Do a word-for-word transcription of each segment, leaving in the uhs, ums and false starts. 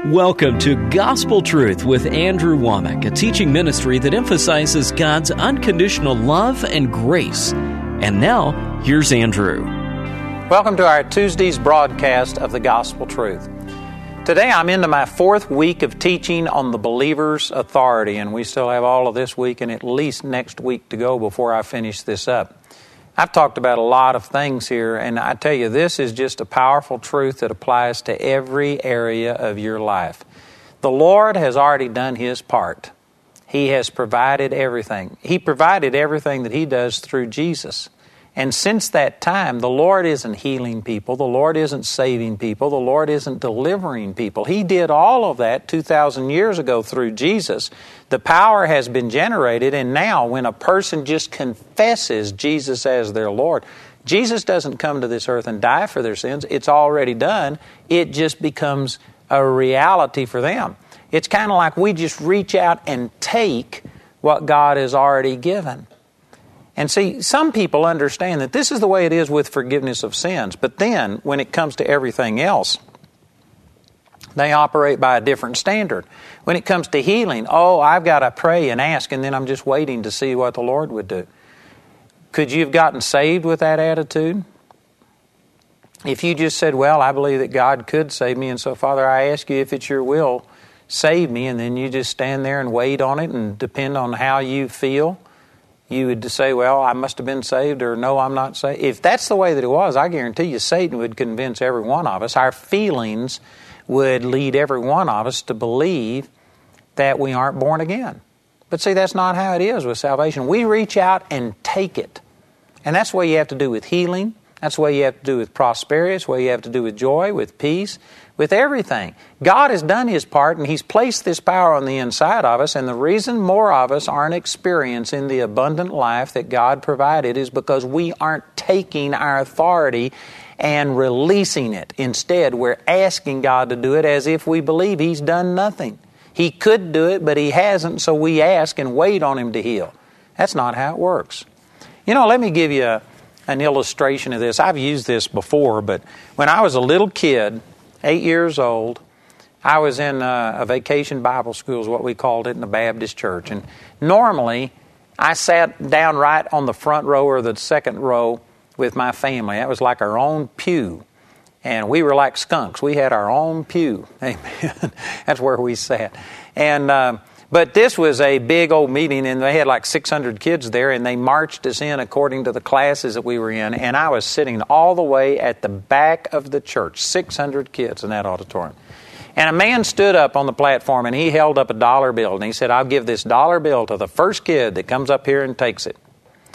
Welcome to Gospel Truth with Andrew Womack, a teaching ministry that emphasizes God's unconditional love and grace. And now, here's Andrew. Welcome to our Tuesday's broadcast of the Gospel Truth. Today I'm into my fourth week of teaching on the believer's authority, and we still have all of this week and at least next week to go before I finish this up. I've talked about a lot of things here, and I tell you, this is just a powerful truth that applies to every area of your life. The Lord has already done His part. He has provided everything. He provided everything that He does through Jesus. And since that time, the Lord isn't healing people. The Lord isn't saving people. The Lord isn't delivering people. He did all of that two thousand years ago through Jesus. The power has been generated, and now when a person just confesses Jesus as their Lord, Jesus doesn't come to this earth and die for their sins. It's already done. It just becomes a reality for them. It's kind of like we just reach out and take what God has already given. And see, some people understand that this is the way it is with forgiveness of sins. But then, when it comes to everything else, they operate by a different standard. When it comes to healing, oh, I've got to pray and ask, and then I'm just waiting to see what the Lord would do. Could you have gotten saved with that attitude? If you just said, well, I believe that God could save me, and so, Father, I ask you if it's your will, save me, and then you just stand there and wait on it and depend on how you feel, you would say, well, I must have been saved, or no, I'm not saved. If that's the way that it was, I guarantee you Satan would convince every one of us. Our feelings would lead every one of us to believe that we aren't born again. But see, that's not how it is with salvation. We reach out and take it. And that's what you have to do with healing. That's what you have to do with prosperity. That's what you have to do with joy, with peace, with everything. God has done His part, and He's placed this power on the inside of us, and the reason more of us aren't experiencing the abundant life that God provided is because we aren't taking our authority and releasing it. Instead, we're asking God to do it as if we believe He's done nothing. He could do it, but He hasn't, so we ask and wait on Him to heal. That's not how it works. You know, let me give you a an illustration of this. I've used this before, but when I was a little kid, eight years old, I was in a, a vacation Bible school is what we called it in the Baptist church. And normally, I sat down right on the front row or the second row with my family. That was like our own pew. And we were like skunks. We had our own pew. Amen. That's where we sat. And uh, But this was a big old meeting, and they had like six hundred kids there, and they marched us in according to the classes that we were in, and I was sitting all the way at the back of the church, six hundred kids in that auditorium. And a man stood up on the platform, and he held up a dollar bill, and he said, I'll give this dollar bill to the first kid that comes up here and takes it.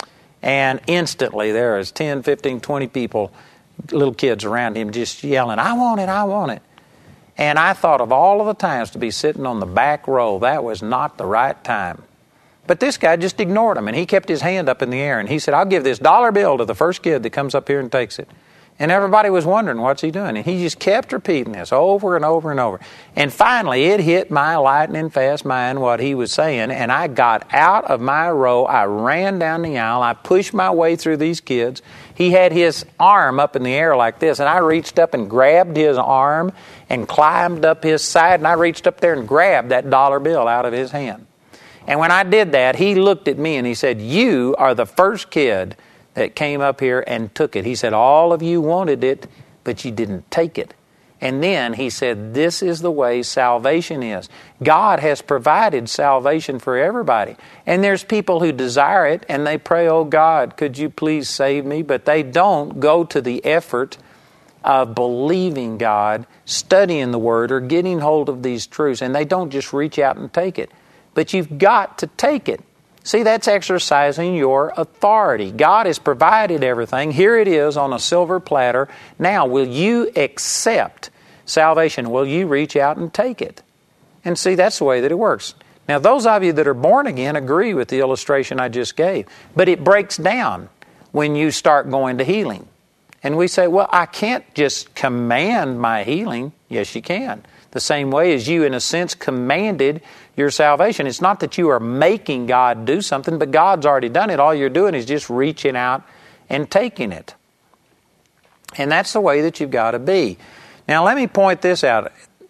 And instantly there was ten, fifteen, twenty people, little kids around him just yelling, I want it, I want it. And I thought of all of the times to be sitting on the back row, that was not the right time. But this guy just ignored him, and he kept his hand up in the air, and he said, I'll give this dollar bill to the first kid that comes up here and takes it. And everybody was wondering, what's he doing? And he just kept repeating this over and over and over. And finally, it hit my lightning fast mind what he was saying, and I got out of my row. I ran down the aisle. I pushed my way through these kids. He had his arm up in the air like this, and I reached up and grabbed his arm and climbed up his side, and I reached up there and grabbed that dollar bill out of his hand. And when I did that, he looked at me and he said, you are the first kid that came up here and took it. He said, all of you wanted it, but you didn't take it. And then he said, this is the way salvation is. God has provided salvation for everybody. And there's people who desire it, and they pray, oh God, could you please save me? But they don't go to the effort of believing God, studying the Word, or getting hold of these truths. And they don't just reach out and take it. But you've got to take it. See, that's exercising your authority. God has provided everything. Here it is on a silver platter. Now, will you accept salvation? Will you reach out and take it? And see, that's the way that it works. Now, those of you that are born again agree with the illustration I just gave. But it breaks down when you start going to healing. And we say, well, I can't just command my healing. Yes, you can. The same way as you, in a sense, commanded your salvation. It's not that you are making God do something, but God's already done it. All you're doing is just reaching out and taking it. And that's the way that you've got to be. Now, let me point this out.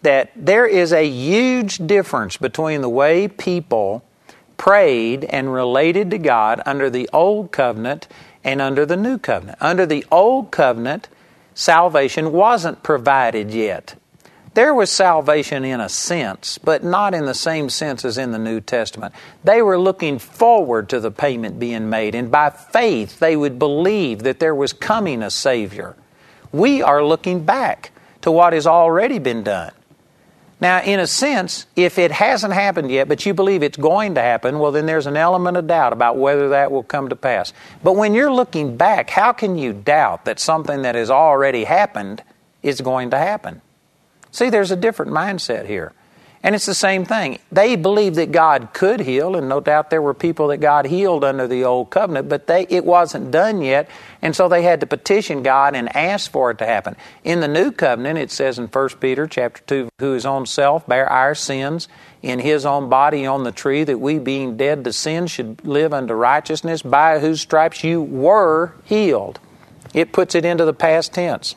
that there is a huge difference between the way people prayed and related to God under the Old Covenant and under the New Covenant. Under the Old Covenant, salvation wasn't provided yet. There was salvation in a sense, but not in the same sense as in the New Testament. They were looking forward to the payment being made, and by faith they would believe that there was coming a Savior. We are looking back to what has already been done. Now, in a sense, if it hasn't happened yet, but you believe it's going to happen, well, then there's an element of doubt about whether that will come to pass. But when you're looking back, how can you doubt that something that has already happened is going to happen? See, there's a different mindset here. And it's the same thing. They believed that God could heal, and no doubt there were people that God healed under the Old Covenant, but they, it wasn't done yet, and so they had to petition God and ask for it to happen. In the New Covenant, it says in First Peter chapter two, who his own self bare our sins in his own body on the tree, that we being dead to sin should live unto righteousness, by whose stripes you were healed. It puts it into the past tense.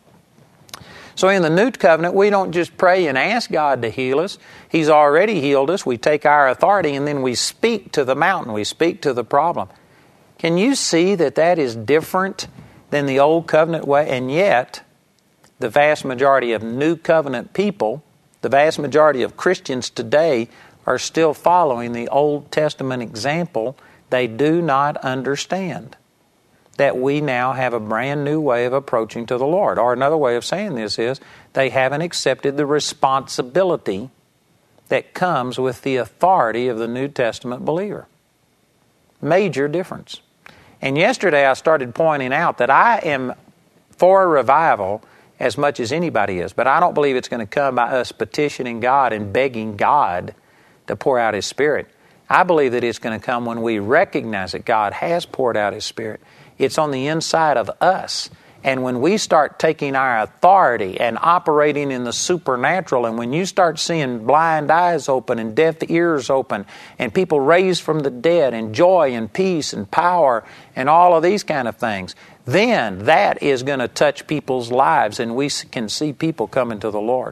So in the New Covenant, we don't just pray and ask God to heal us. He's already healed us. We take our authority and then we speak to the mountain. We speak to the problem. Can you see that that is different than the Old Covenant way? And yet, the vast majority of New Covenant people, the vast majority of Christians today, are still following the Old Testament example. They do not understand that we now have a brand new way of approaching to the Lord. Or another way of saying this is, they haven't accepted the responsibility that comes with the authority of the New Testament believer. Major difference. And yesterday I started pointing out that I am for a revival as much as anybody is, but I don't believe it's going to come by us petitioning God and begging God to pour out His Spirit. I believe that it's going to come when we recognize that God has poured out His Spirit. It's on the inside of us. And when we start taking our authority and operating in the supernatural, and when you start seeing blind eyes open and deaf ears open and people raised from the dead and joy and peace and power and all of these kind of things, then that is going to touch people's lives and we can see people coming to the Lord.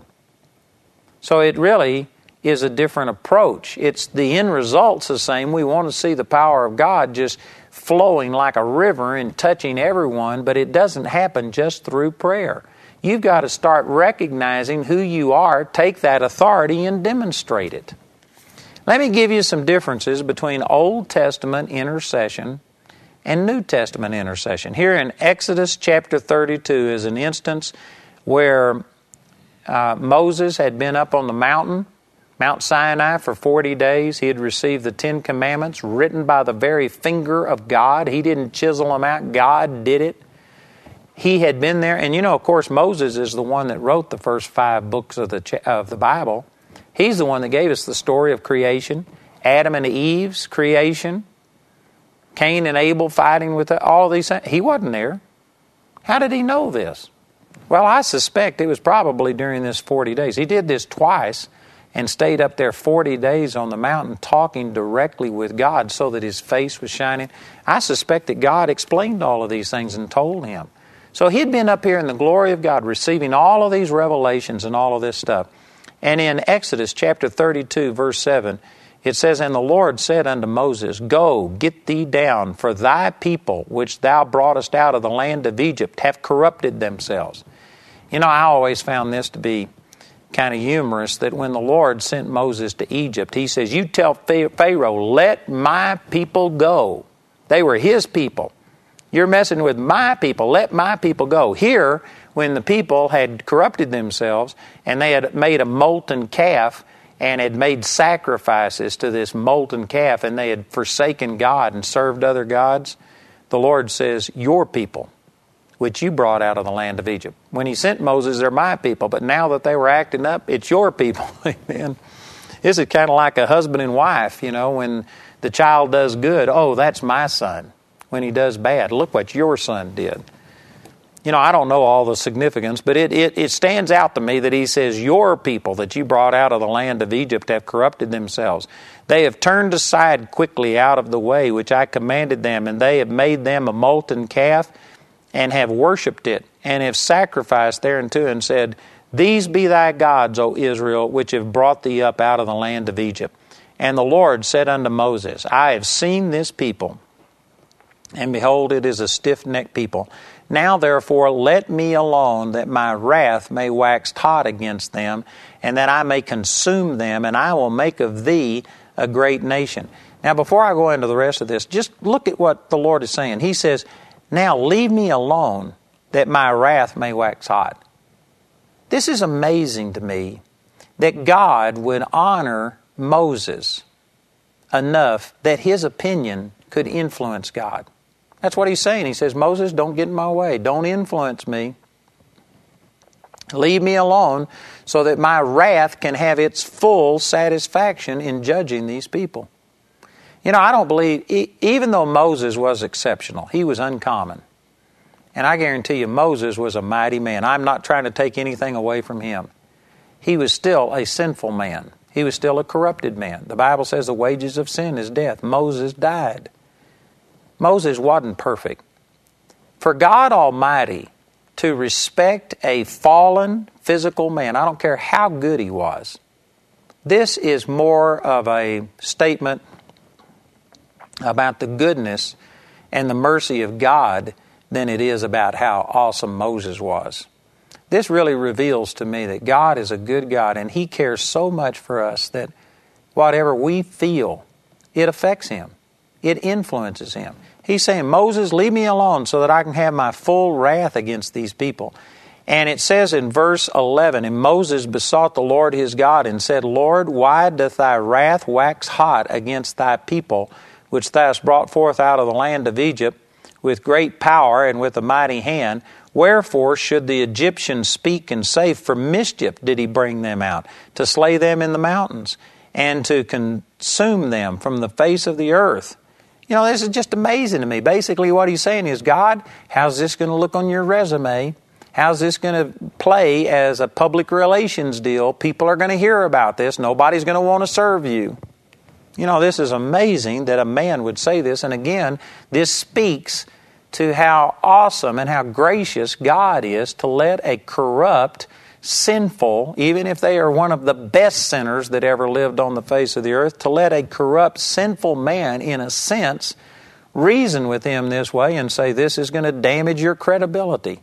So it really is a different approach. It's the end result's the same. We want to see the power of God just flowing like a river and touching everyone, but it doesn't happen just through prayer. You've got to start recognizing who you are, take that authority, and demonstrate it. Let me give you some differences between Old Testament intercession and New Testament intercession. Here in Exodus chapter thirty-two is an instance where uh, Moses had been up on the mountain, Mount Sinai, for forty days. He had received the Ten Commandments written by the very finger of God. He didn't chisel them out. God did it. He had been there. And you know, of course, Moses is the one that wrote the first five books of the of the Bible. He's the one that gave us the story of creation, Adam and Eve's creation, Cain and Abel fighting with all these things. He wasn't there. How did he know this? Well, I suspect it was probably during this forty days. He did this twice and stayed up there forty days on the mountain talking directly with God so that his face was shining. I suspect that God explained all of these things and told him. So he'd been up here in the glory of God receiving all of these revelations and all of this stuff. And in Exodus chapter thirty-two, verse seven, it says, "And the Lord said unto Moses, Go, get thee down, for thy people, which thou broughtest out of the land of Egypt, have corrupted themselves." You know, I always found this to be kind of humorous, that when the Lord sent Moses to Egypt, He says, "You tell Pharaoh, let my people go." They were His people. You're messing with my people. Let my people go. Here, when the people had corrupted themselves and they had made a molten calf and had made sacrifices to this molten calf and they had forsaken God and served other gods, the Lord says, "Your people, which you brought out of the land of Egypt." When He sent Moses, they're my people, but now that they were acting up, it's your people. Amen. This is kind of like a husband and wife, you know, when the child does good, oh, that's my son. When he does bad, look what your son did. You know, I don't know all the significance, but it, it, it stands out to me that He says, "Your people that you brought out of the land of Egypt have corrupted themselves. They have turned aside quickly out of the way which I commanded them, and they have made them a molten calf and have worshipped it, and have sacrificed thereunto and said, These be thy gods, O Israel, which have brought thee up out of the land of Egypt. And the Lord said unto Moses, I have seen this people, and behold, it is a stiff-necked people. Now therefore let me alone, that my wrath may wax hot against them, and that I may consume them, and I will make of thee a great nation. Now before I go into the rest of this, just look at what the Lord is saying. He says, now leave me alone, that my wrath may wax hot. This is amazing to me, that God would honor Moses enough that his opinion could influence God. That's what he's saying. He says, Moses, don't get in my way. Don't influence me. Leave me alone so that my wrath can have its full satisfaction in judging these people. You know, I don't believe, even though Moses was exceptional, he was uncommon. And I guarantee you, Moses was a mighty man. I'm not trying to take anything away from him. He was still a sinful man. He was still a corrupted man. The Bible says the wages of sin is death. Moses died. Moses wasn't perfect. For God Almighty to respect a fallen physical man, I don't care how good he was, this is more of a statement about the goodness and the mercy of God than it is about how awesome Moses was. This really reveals to me that God is a good God, and He cares so much for us that whatever we feel, it affects Him. It influences Him. He's saying, Moses, leave me alone so that I can have my full wrath against these people. And it says in verse eleven, and Moses besought the Lord his God and said, Lord, why doth thy wrath wax hot against thy people, which thou hast brought forth out of the land of Egypt with great power and with a mighty hand? Wherefore should the Egyptians speak and say, for mischief did he bring them out, to slay them in the mountains, and to consume them from the face of the earth? You know, this is just amazing to me. Basically what he's saying is, God, how's this going to look on your resume? How's this going to play as a public relations deal? People are going to hear about this. Nobody's going to want to serve you. You know, this is amazing that a man would say this. And again, this speaks to how awesome and how gracious God is to let a corrupt, sinful, even if they are one of the best sinners that ever lived on the face of the earth, to let a corrupt, sinful man, in a sense, reason with him this way and say, this is going to damage your credibility.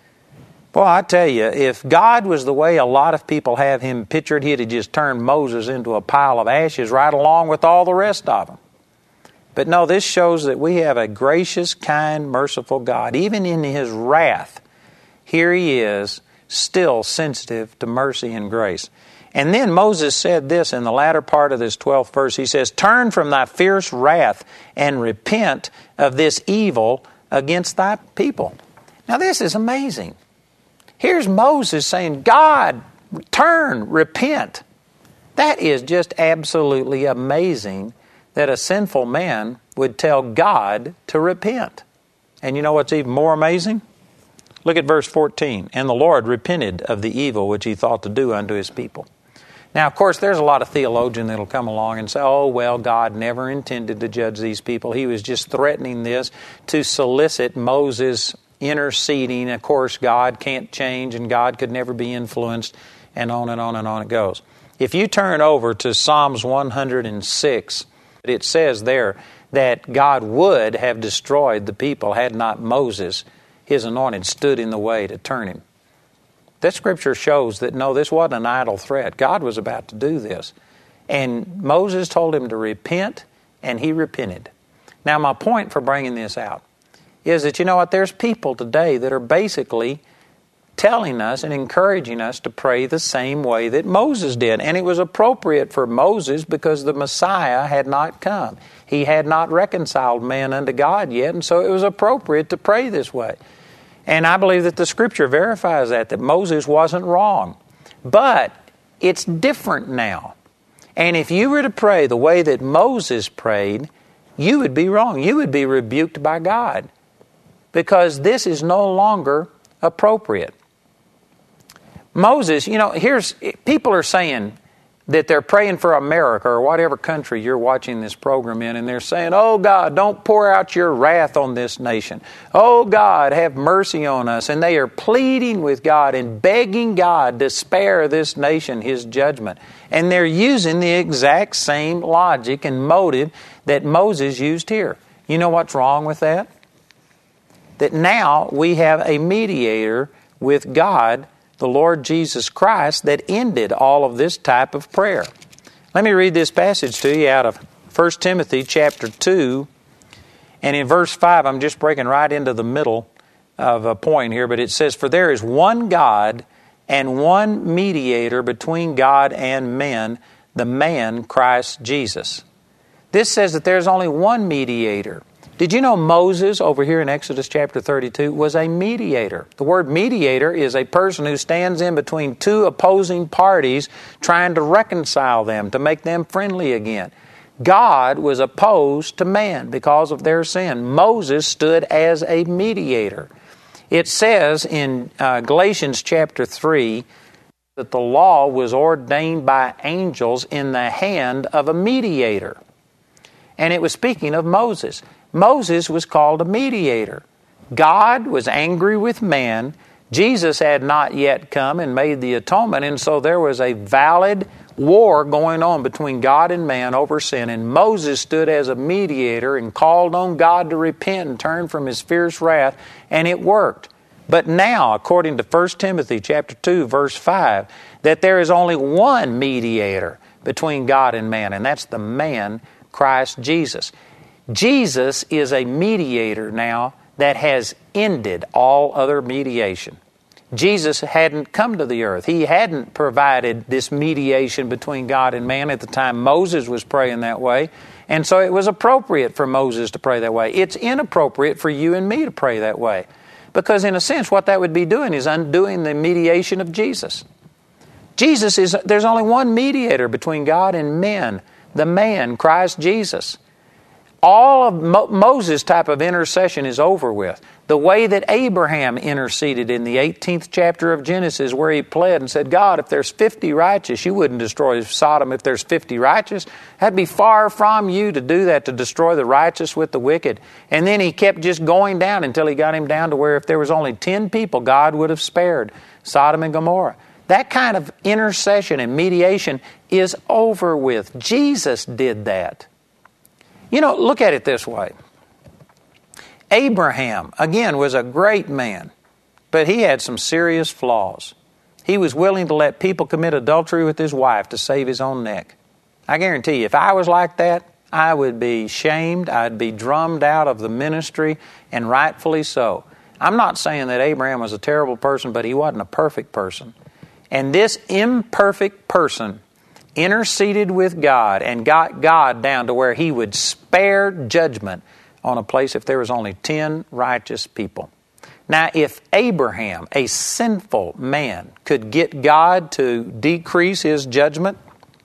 Boy, I tell you, if God was the way a lot of people have Him pictured, He'd have just turned Moses into a pile of ashes right along with all the rest of them. But no, this shows that we have a gracious, kind, merciful God. Even in His wrath, here He is, still sensitive to mercy and grace. And then Moses said this in the latter part of this twelfth verse. He says, turn from thy fierce wrath and repent of this evil against thy people. Now this is amazing. Here's Moses saying, God, turn, repent. That is just absolutely amazing that a sinful man would tell God to repent. And you know what's even more amazing? Look at verse fourteen. And the Lord repented of the evil which He thought to do unto His people. Now, of course, there's a lot of theologians that will come along and say, oh, well, God never intended to judge these people. He was just threatening this to solicit Moses' interceding. Of course, God can't change and God could never be influenced, and on and on and on it goes. If you turn over to Psalms one hundred six, it says there that God would have destroyed the people had not Moses, His anointed, stood in the way to turn him. That scripture shows that no, this wasn't an idle threat. God was about to do this. And Moses told him to repent, and he repented. Now, my point for bringing this out is that, you know what, there's people today that are basically telling us and encouraging us to pray the same way that Moses did. And it was appropriate for Moses because the Messiah had not come. He had not reconciled man unto God yet, and so it was appropriate to pray this way. And I believe that the Scripture verifies that, that Moses wasn't wrong. But it's different now. And if you were to pray the way that Moses prayed, you would be wrong. You would be rebuked by God. Because this is no longer appropriate. Moses, you know, here's, people are saying, that they're praying for America or whatever country you're watching this program in, and they're saying, oh God, don't pour out your wrath on this nation. Oh God, have mercy on us. And they are pleading with God and begging God to spare this nation His judgment. And they're using the exact same logic and motive that Moses used here. You know what's wrong with that? That now we have a mediator with God, the Lord Jesus Christ, that ended all of this type of prayer. Let me read this passage to you out of First Timothy chapter two. And in verse five, I'm just breaking right into the middle of a point here, but it says, for there is one God and one mediator between God and men, the man Christ Jesus. This says that there's only one mediator. Did you know Moses, over here in Exodus chapter thirty-two, was a mediator? The word mediator is a person who stands in between two opposing parties trying to reconcile them, to make them friendly again. God was opposed to man because of their sin. Moses stood as a mediator. It says in uh, Galatians chapter three that the law was ordained by angels in the hand of a mediator. And it was speaking of Moses. Moses was called a mediator. God was angry with man. Jesus had not yet come and made the atonement, and so there was a valid war going on between God and man over sin, and Moses stood as a mediator and called on God to repent and turn from His fierce wrath, and it worked. But now, according to First Timothy chapter two, verse five, that there is only one mediator between God and man, and that's the man, Christ Jesus. Jesus is a mediator now that has ended all other mediation. Jesus hadn't come to the earth. He hadn't provided this mediation between God and man at the time Moses was praying that way. And so it was appropriate for Moses to pray that way. It's inappropriate for you and me to pray that way. Because in a sense, what that would be doing is undoing the mediation of Jesus. Jesus is, there's only one mediator between God and men, the man, Christ Jesus. All of Mo- Moses' type of intercession is over with. The way that Abraham interceded in the eighteenth chapter of Genesis, where he pled and said, God, if there's fifty righteous, you wouldn't destroy Sodom if there's fifty righteous. That'd be far from you to do that, to destroy the righteous with the wicked. And then he kept just going down until he got him down to where if there was only ten people, God would have spared Sodom and Gomorrah. That kind of intercession and mediation is over with. Jesus did that. You know, look at it this way. Abraham, again, was a great man, but he had some serious flaws. He was willing to let people commit adultery with his wife to save his own neck. I guarantee you, if I was like that, I would be shamed, I'd be drummed out of the ministry, and rightfully so. I'm not saying that Abraham was a terrible person, but he wasn't a perfect person. And this imperfect person interceded with God and got God down to where He would spare judgment on a place if there was only ten righteous people. Now, if Abraham, a sinful man, could get God to decrease His judgment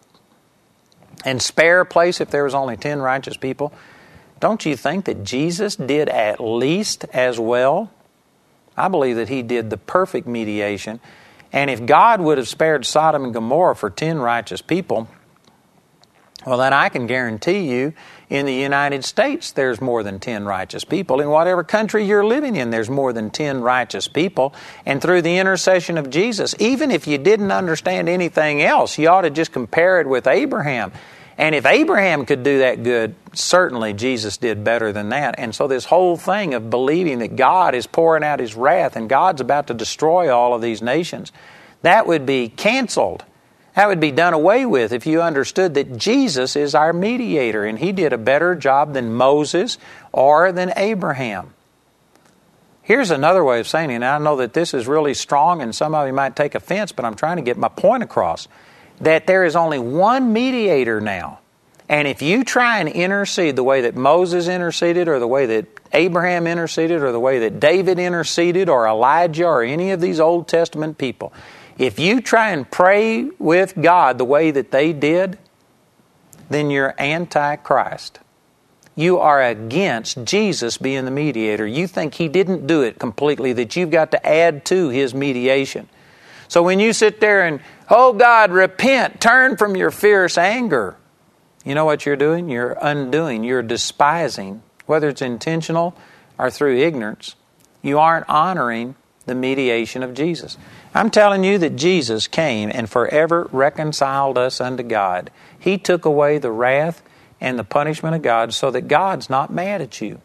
and spare a place if there was only ten righteous people, don't you think that Jesus did at least as well? I believe that He did the perfect mediation. And if God would have spared Sodom and Gomorrah for ten righteous people, well, then I can guarantee you in the United States there's more than ten righteous people. In whatever country you're living in, there's more than ten righteous people. And through the intercession of Jesus, even if you didn't understand anything else, you ought to just compare it with Abraham. And if Abraham could do that good, certainly Jesus did better than that. And so this whole thing of believing that God is pouring out His wrath and God's about to destroy all of these nations, that would be canceled. That would be done away with if you understood that Jesus is our mediator and He did a better job than Moses or than Abraham. Here's another way of saying it, and I know that this is really strong and some of you might take offense, but I'm trying to get my point across. That there is only one mediator now. And if you try and intercede the way that Moses interceded or the way that Abraham interceded or the way that David interceded or Elijah or any of these Old Testament people, if you try and pray with God the way that they did, then you're anti-Christ. You are against Jesus being the mediator. You think He didn't do it completely, that you've got to add to His mediation. So when you sit there and, oh God, repent, turn from your fierce anger, you know what you're doing? You're undoing, you're despising, whether it's intentional or through ignorance. You aren't honoring the mediation of Jesus. I'm telling you that Jesus came and forever reconciled us unto God. He took away the wrath and the punishment of God so that God's not mad at you.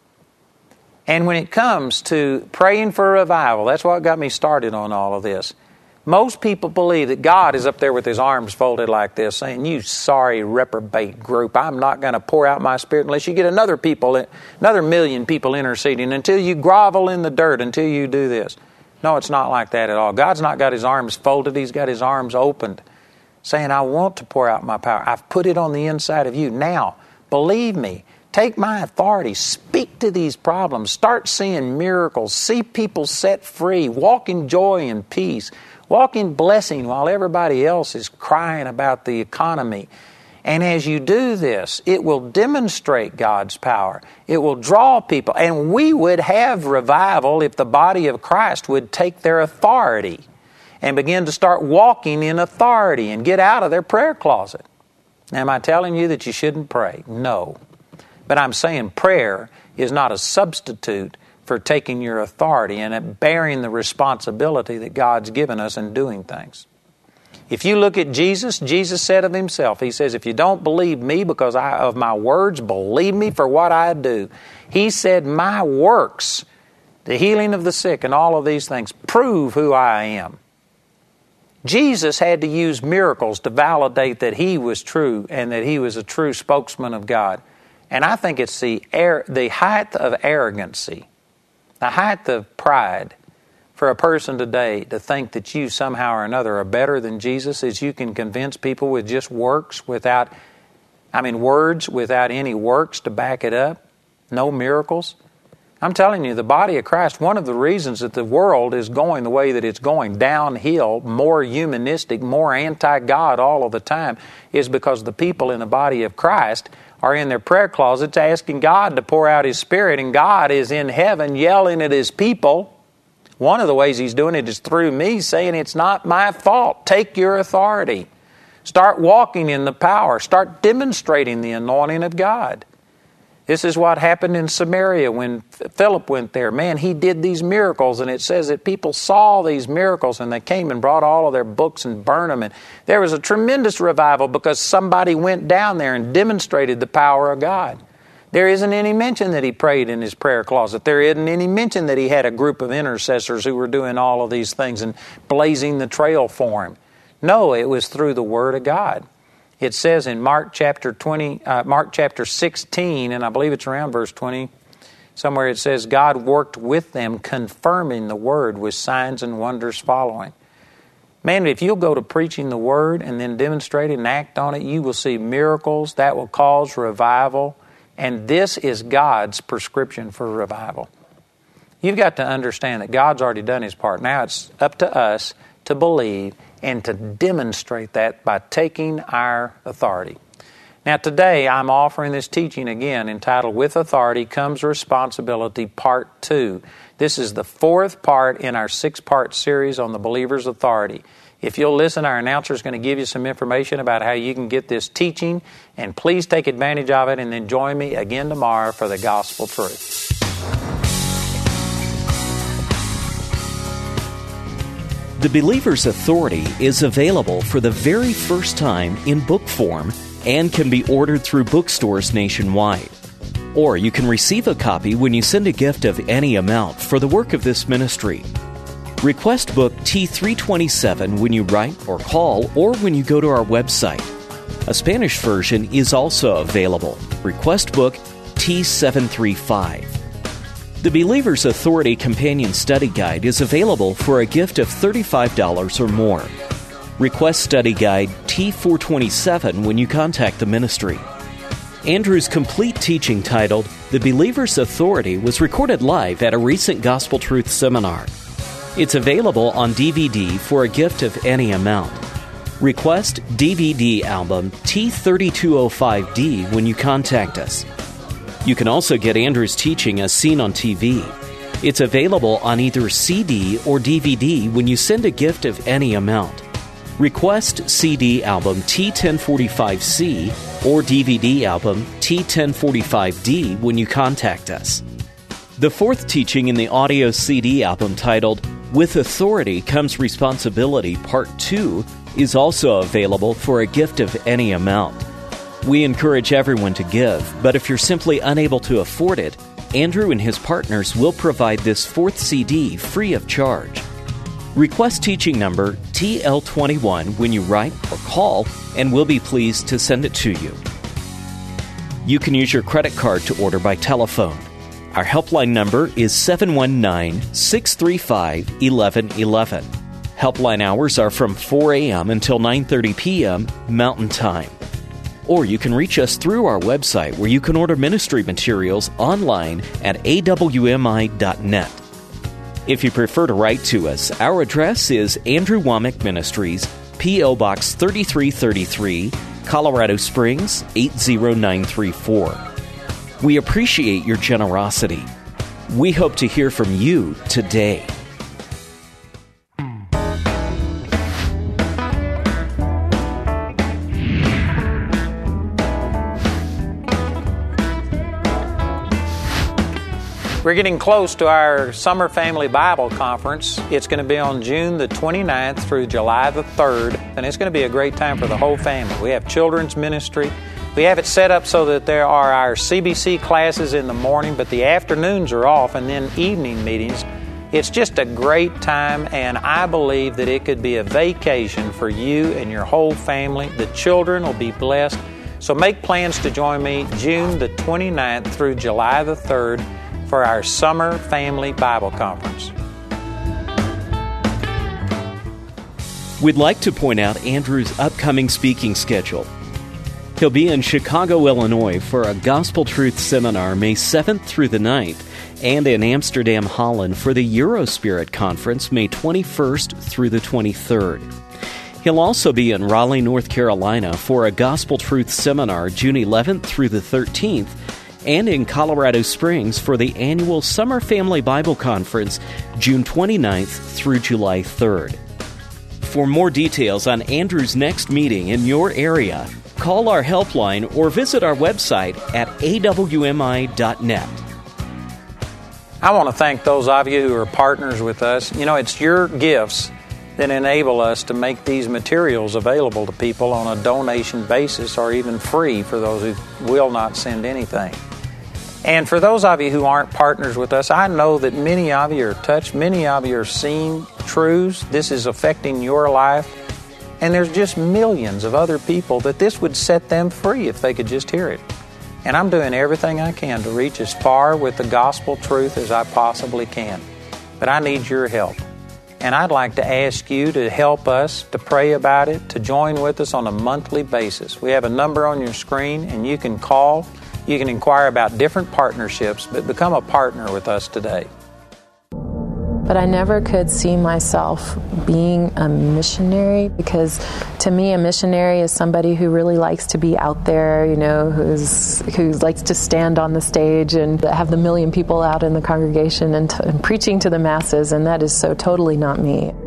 And when it comes to praying for revival, that's what got me started on all of this. Most people believe that God is up there with His arms folded like this, saying, you sorry reprobate group, I'm not going to pour out my Spirit unless you get another people, another million people interceding, until you grovel in the dirt, until you do this. No, it's not like that at all. God's not got His arms folded. He's got His arms opened, saying, I want to pour out my power. I've put it on the inside of you. Now, believe me. Take my authority. Speak to these problems. Start seeing miracles. See people set free. Walk in joy and peace. Walk in blessing while everybody else is crying about the economy. And as you do this, it will demonstrate God's power. It will draw people. And we would have revival if the body of Christ would take their authority and begin to start walking in authority and get out of their prayer closet. Now, am I telling you that you shouldn't pray? No. But I'm saying prayer is not a substitute for taking your authority and bearing the responsibility that God's given us in doing things. If you look at Jesus, Jesus said of Himself, He says, if you don't believe me because I, of my words, believe me for what I do. He said, my works, the healing of the sick and all of these things, prove who I am. Jesus had to use miracles to validate that He was true and that He was a true spokesman of God. And I think it's the air, the height of arrogancy, the height of pride for a person today to think that you somehow or another are better than Jesus, is you can convince people with just works without, I mean words without any works to back it up, no miracles. I'm telling you, the body of Christ, one of the reasons that the world is going the way that it's going, downhill, more humanistic, more anti-God all of the time, is because the people in the body of Christ are in their prayer closets asking God to pour out His Spirit, and God is in heaven yelling at His people. One of the ways He's doing it is through me, saying it's not my fault. Take your authority. Start walking in the power. Start demonstrating the anointing of God. This is what happened in Samaria when Philip went there. Man, he did these miracles, and it says that people saw these miracles, and they came and brought all of their books and burned them. And there was a tremendous revival because somebody went down there and demonstrated the power of God. There isn't any mention that he prayed in his prayer closet. There isn't any mention that he had a group of intercessors who were doing all of these things and blazing the trail for him. No, it was through the Word of God. It says in Mark chapter twenty, uh, Mark chapter sixteen, and I believe it's around verse twenty, somewhere it says, God worked with them, confirming the Word with signs and wonders following. Man, if you'll go to preaching the Word and then demonstrate it and act on it, you will see miracles that will cause revival. And this is God's prescription for revival. You've got to understand that God's already done His part. Now it's up to us to believe and to demonstrate that by taking our authority. Now today I'm offering this teaching again entitled With Authority Comes Responsibility Part two. This is the fourth part in our six-part series on the believer's authority. If you'll listen, our announcer is going to give you some information about how you can get this teaching, and please take advantage of it and then join me again tomorrow for the Gospel Truth. The Believer's Authority is available for the very first time in book form and can be ordered through bookstores nationwide. Or you can receive a copy when you send a gift of any amount for the work of this ministry. Request book T three twenty-seven when you write or call or when you go to our website. A Spanish version is also available. Request book T seven thirty-five. The Believer's Authority Companion Study Guide is available for a gift of thirty-five dollars or more. Request Study Guide T four twenty-seven when you contact the ministry. Andrew's complete teaching titled The Believer's Authority was recorded live at a recent Gospel Truth seminar. It's available on D V D for a gift of any amount. Request D V D album T thirty-two oh five D when you contact us. You can also get Andrew's teaching as seen on T V. It's available on either C D or D V D when you send a gift of any amount. Request C D album T ten forty-five C or D V D album T ten forty-five D when you contact us. The fourth teaching in the audio C D album, titled With Authority Comes Responsibility Part two, is also available for a gift of any amount. We encourage everyone to give, but if you're simply unable to afford it, Andrew and his partners will provide this fourth C D free of charge. Request teaching number T L twenty-one when you write or call, and we'll be pleased to send it to you. You can use your credit card to order by telephone. Our helpline number is seven one nine, six three five, one one one one. Helpline hours are from four a.m. until nine thirty p.m. Mountain Time. Or you can reach us through our website, where you can order ministry materials online at A W M I dot net. If you prefer to write to us, our address is Andrew Wommack Ministries, P O. Box thirty-three thirty-three, Colorado Springs, eight zero nine three four. We appreciate your generosity. We hope to hear from you today. We're getting close to our Summer Family Bible Conference. It's going to be on June the twenty-ninth through July the third, and it's going to be a great time for the whole family. We have children's ministry. We have it set up so that there are our C B C classes in the morning, but the afternoons are off, and then evening meetings. It's just a great time, and I believe that it could be a vacation for you and your whole family. The children will be blessed. So make plans to join me June the twenty-ninth through July the third for our Summer Family Bible Conference. We'd like to point out Andrew's upcoming speaking schedule. He'll be in Chicago, Illinois for a Gospel Truth Seminar May seventh through the ninth, and in Amsterdam, Holland for the Eurospirit Conference May twenty-first through the twenty-third. He'll also be in Raleigh, North Carolina for a Gospel Truth Seminar June eleventh through the thirteenth, and in Colorado Springs for the annual Summer Family Bible Conference June twenty-ninth through July third. For more details on Andrew's next meeting in your area, call our helpline or visit our website at A W M I dot net. I want to thank those of you who are partners with us. You know, it's your gifts that enable us to make these materials available to people on a donation basis, or even free for those who will not send anything. And for those of you who aren't partners with us, I know that many of you are touched, many of you are seeing truths. This is affecting your life. And there's just millions of other people that this would set them free if they could just hear it. And I'm doing everything I can to reach as far with the gospel truth as I possibly can. But I need your help. And I'd like to ask you to help us, to pray about it, to join with us on a monthly basis. We have a number on your screen, and you can call. You can inquire about different partnerships, but become a partner with us today. But I never could see myself being a missionary, because to me a missionary is somebody who really likes to be out there, you know, who's who likes to stand on the stage and have the million people out in the congregation and, t- and preaching to the masses, and that is so totally not me.